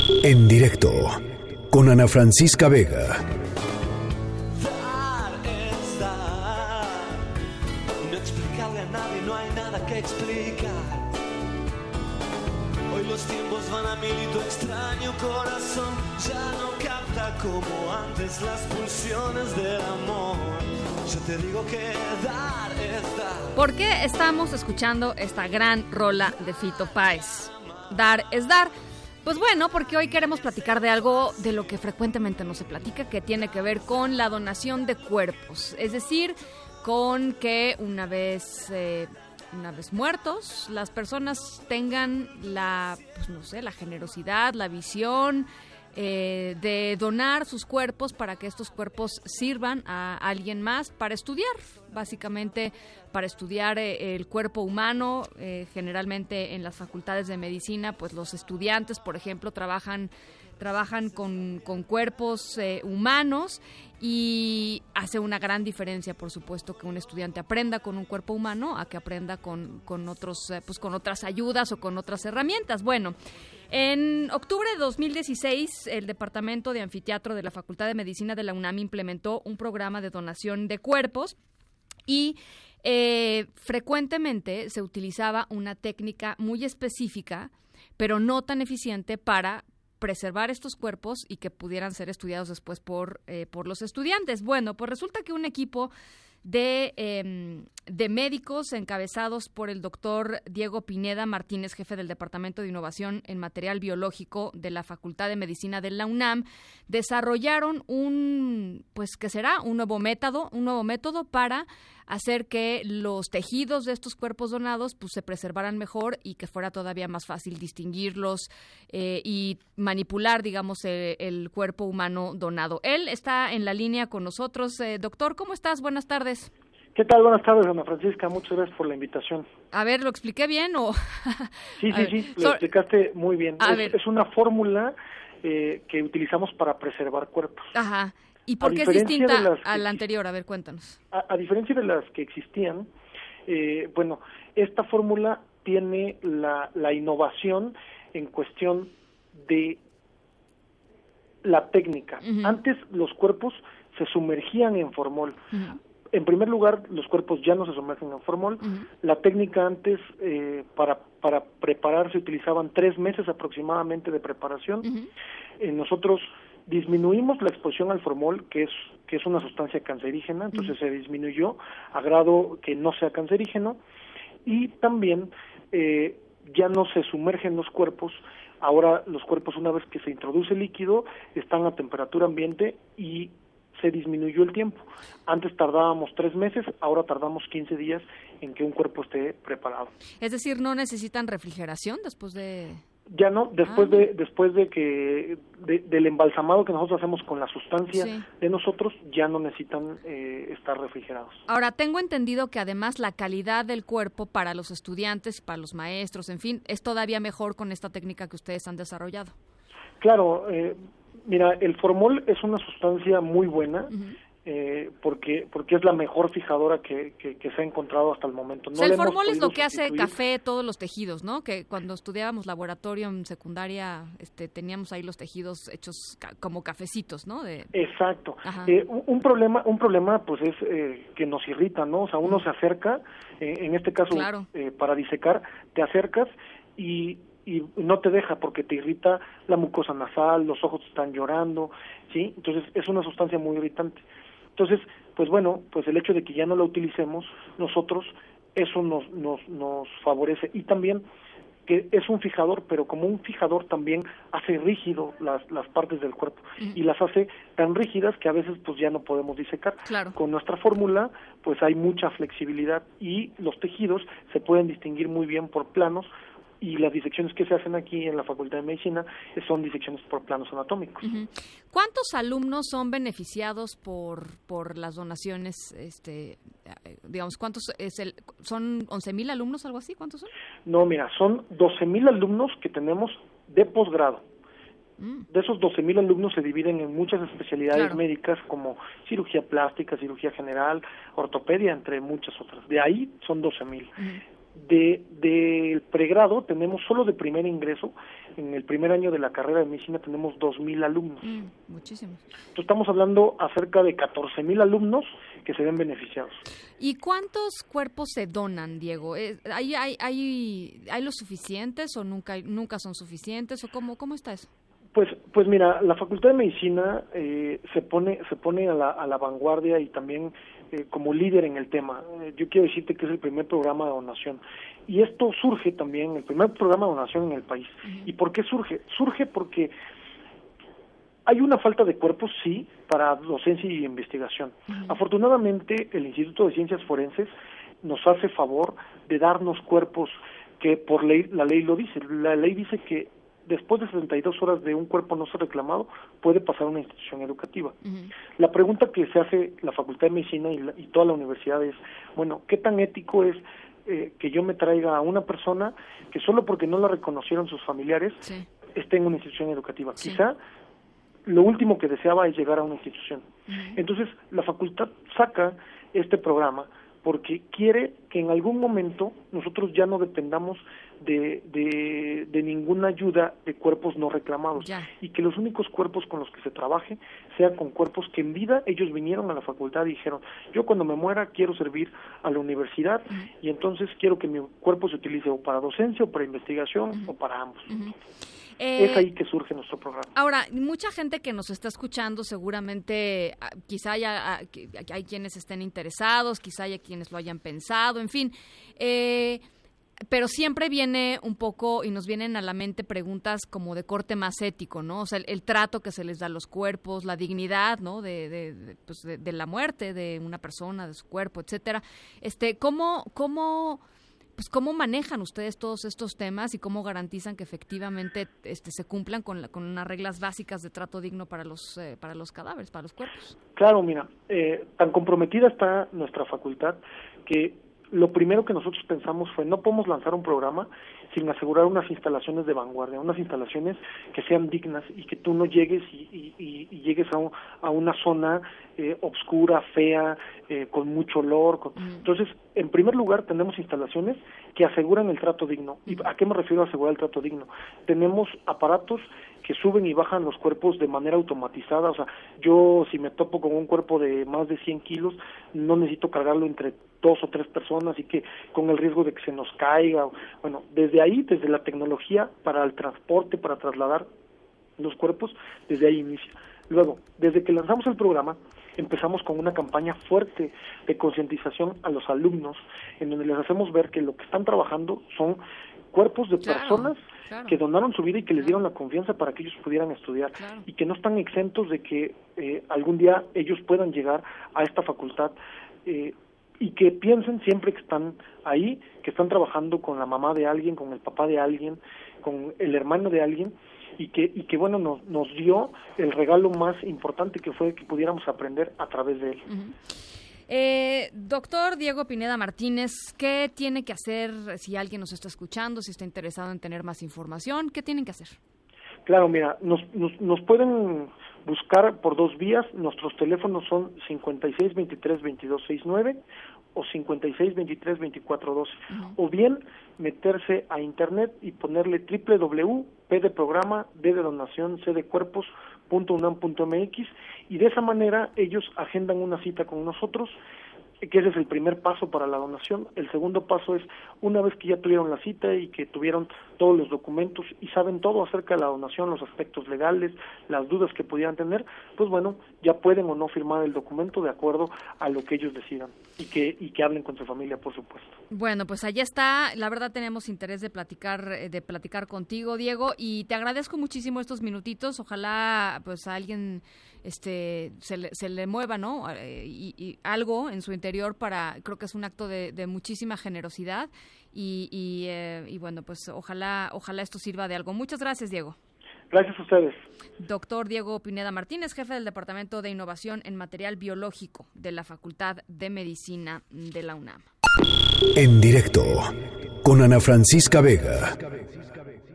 En directo con Ana Francisca Vega. Dar es dar. No explicarle a nadie, no hay nada que explicar. Hoy los tiempos van a mil y tu extraño corazón ya no capta como antes las pulsiones del amor. Yo te digo que dar es dar. ¿Por qué estamos escuchando esta gran rola de Fito Páez? Dar es dar. Pues bueno, porque hoy queremos platicar de algo de lo que frecuentemente no se platica, que tiene que ver con la donación de cuerpos. Es decir, con que una vez muertos, las personas tengan la generosidad, la visión de donar sus cuerpos para que estos cuerpos sirvan a alguien más para estudiar, básicamente para estudiar el cuerpo humano. Generalmente en las facultades de medicina, pues los estudiantes, por ejemplo, trabajan con cuerpos humanos, y hace una gran diferencia, por supuesto, que un estudiante aprenda con un cuerpo humano a que aprenda con otras ayudas o con otras herramientas. Bueno, en octubre de 2016, el Departamento de Anfiteatro de la Facultad de Medicina de la UNAM implementó un programa de donación de cuerpos y frecuentemente se utilizaba una técnica muy específica, pero no tan eficiente para preservar estos cuerpos y que pudieran ser estudiados después por los estudiantes. Bueno, pues resulta que un equipo de médicos encabezados por el doctor Diego Pineda Martínez, jefe del Departamento de Innovación en Material Biológico de la Facultad de Medicina de la UNAM, desarrollaron un nuevo método para hacer que los tejidos de estos cuerpos donados pues se preservaran mejor y que fuera todavía más fácil distinguirlos y manipular, digamos, el cuerpo humano donado. Él está en la línea con nosotros. Doctor, ¿cómo estás? Buenas tardes. ¿Qué tal? Buenas tardes, Ana Francisca. Muchas gracias por la invitación. A ver, ¿lo expliqué bien o...? Sí, lo explicaste muy bien. Es una fórmula que utilizamos para preservar cuerpos. Ajá. ¿Y por qué es distinta a la anterior? A ver, cuéntanos. A diferencia de las que existían, esta fórmula tiene la innovación en cuestión de la técnica. Uh-huh. Antes los cuerpos se sumergían en formol. Uh-huh. En primer lugar, los cuerpos ya no se sumergen en formol. Uh-huh. La técnica antes, para preparar, se utilizaban 3 meses aproximadamente de preparación. Uh-huh. Nosotros disminuimos la exposición al formol, que es una sustancia cancerígena, entonces se disminuyó a grado que no sea cancerígeno, y también ya no se sumergen los cuerpos. Ahora los cuerpos, una vez que se introduce líquido, están a temperatura ambiente y se disminuyó el tiempo. Antes tardábamos 3 meses, ahora tardamos 15 días en que un cuerpo esté preparado. Es decir, ¿no necesitan refrigeración después de...? Ya no, después de que del embalsamado que nosotros hacemos con la sustancia de nosotros, ya no necesitan estar refrigerados. Ahora, tengo entendido que además la calidad del cuerpo para los estudiantes, para los maestros, en fin, es todavía mejor con esta técnica que ustedes han desarrollado. Claro, mira, el formol es una sustancia muy buena. Uh-huh. Porque es la mejor fijadora que se ha encontrado hasta el momento. No, o sea, el formol es lo que hace café todos los tejidos, ¿no? Que cuando estudiábamos laboratorio en secundaria, teníamos ahí los tejidos hechos como cafecitos, ¿no? Exacto. Un problema pues es que nos irrita, ¿no? O sea, uno se acerca, en este caso, claro, para disecar, te acercas y no te deja porque te irrita la mucosa nasal, los ojos están llorando, ¿sí? Entonces es una sustancia muy irritante. Entonces, pues el hecho de que ya no la utilicemos nosotros, eso nos favorece. Y también que es un fijador, pero como un fijador también hace rígido las partes del cuerpo. Uh-huh. Y las hace tan rígidas que a veces pues ya no podemos disecar. Claro. Con nuestra fórmula pues hay mucha flexibilidad y los tejidos se pueden distinguir muy bien por planos, y las disecciones que se hacen aquí en la Facultad de Medicina son disecciones por planos anatómicos. Uh-huh. ¿Cuántos alumnos son beneficiados por las donaciones? Digamos, ¿cuántos son 11,000 alumnos, algo así? ¿Cuántos son? No, mira, son 12,000 alumnos que tenemos de posgrado. De esos 12,000 alumnos se dividen en muchas especialidades, claro, médicas, como cirugía plástica, cirugía general, ortopedia, entre muchas otras. De ahí son 12,000. Uh-huh. Del pregrado tenemos solo de primer ingreso, en el primer año de la carrera de medicina tenemos 2,000 alumnos. Muchísimos. Entonces estamos hablando acerca de 14,000 alumnos que se ven beneficiados. ¿Y cuántos cuerpos se donan, Diego? ¿Hay los suficientes o nunca son suficientes o cómo está eso? Pues mira, la Facultad de Medicina se pone a la vanguardia y también como líder en el tema. Yo quiero decirte que es el primer programa de donación. Y esto surge también, el primer programa de donación en el país. ¿Y por qué surge? Surge porque hay una falta de cuerpos, sí, para docencia y investigación. Afortunadamente, el Instituto de Ciencias Forenses nos hace favor de darnos cuerpos que por ley, la ley lo dice. La ley dice que después de 72 horas de un cuerpo no ser reclamado, puede pasar a una institución educativa. La pregunta que se hace la Facultad de Medicina y toda la universidad es, bueno, ¿qué tan ético es que yo me traiga a una persona que solo porque no la reconocieron sus familiares esté en una institución educativa? Quizá lo último que deseaba es llegar a una institución. Entonces, la facultad saca este programa porque quiere que en algún momento nosotros ya no dependamos de ninguna ayuda de cuerpos no reclamados y que los únicos cuerpos con los que se trabaje sean con cuerpos que en vida ellos vinieron a la facultad y dijeron, yo cuando me muera quiero servir a la universidad y entonces quiero que mi cuerpo se utilice o para docencia o para investigación o para ambos. Es ahí que surge nuestro programa. Ahora, mucha gente que nos está escuchando seguramente, quizá hay quienes estén interesados, quizá haya quienes lo hayan pensado, en fin, pero siempre viene un poco y nos vienen a la mente preguntas como de corte más ético, ¿no? O sea, el trato que se les da a los cuerpos, la dignidad, ¿no? De la muerte de una persona, de su cuerpo, etcétera. ¿Cómo manejan ustedes todos estos temas y cómo garantizan que efectivamente se cumplan con unas reglas básicas de trato digno para los cadáveres, para los cuerpos? Claro, mira, tan comprometida está nuestra facultad que lo primero que nosotros pensamos fue no podemos lanzar un programa sin asegurar unas instalaciones de vanguardia, unas instalaciones que sean dignas y que tú no llegues y llegues a una zona obscura, fea, con mucho olor. Entonces, en primer lugar, tenemos instalaciones que aseguran el trato digno. ¿Y a qué me refiero a asegurar el trato digno? Tenemos aparatos que suben y bajan los cuerpos de manera automatizada. O sea, yo si me topo con un cuerpo de más de 100 kilos, no necesito cargarlo entre 2 o 3 personas y que con el riesgo de que se nos caiga. Bueno, desde ahí, desde la tecnología para el transporte, para trasladar los cuerpos, desde ahí inicia. Luego, desde que lanzamos el programa, empezamos con una campaña fuerte de concientización a los alumnos, en donde les hacemos ver que lo que están trabajando son cuerpos de personas que donaron su vida y que les dieron la confianza para que ellos pudieran estudiar y que no están exentos de que algún día ellos puedan llegar a esta facultad y que piensen siempre que están ahí, que están trabajando con la mamá de alguien, con el papá de alguien, con el hermano de alguien y que bueno, nos dio el regalo más importante que fue que pudiéramos aprender a través de él. Doctor Diego Pineda Martínez, ¿qué tiene que hacer si alguien nos está escuchando, si está interesado en tener más información? ¿Qué tienen que hacer? Claro, mira, nos pueden buscar por 2 vías. Nuestros teléfonos son 5623-2269 o 5623-2412. O bien meterse a internet y ponerle www.p de programa, d de donación, c de cuerpos.unam.mx y de esa manera ellos agendan una cita con nosotros, que ese es el primer paso para la donación. El segundo paso es, una vez que ya tuvieron la cita y que tuvieron todos los documentos y saben todo acerca de la donación, los aspectos legales, las dudas que pudieran tener, pues bueno, ya pueden o no firmar el documento de acuerdo a lo que ellos decidan y que hablen con su familia, por supuesto. Bueno, pues allá está. La verdad tenemos interés de platicar contigo, Diego, y te agradezco muchísimo estos minutitos. Ojalá pues a alguien se le mueva, ¿no? Y algo en su interior creo que es un acto de muchísima generosidad y bueno, pues ojalá esto sirva de algo. Muchas gracias, Diego. Gracias a ustedes. Doctor Diego Pineda Martínez, jefe del Departamento de Innovación en Material Biológico de la Facultad de Medicina de la UNAM. En directo con Ana Francisca Vega.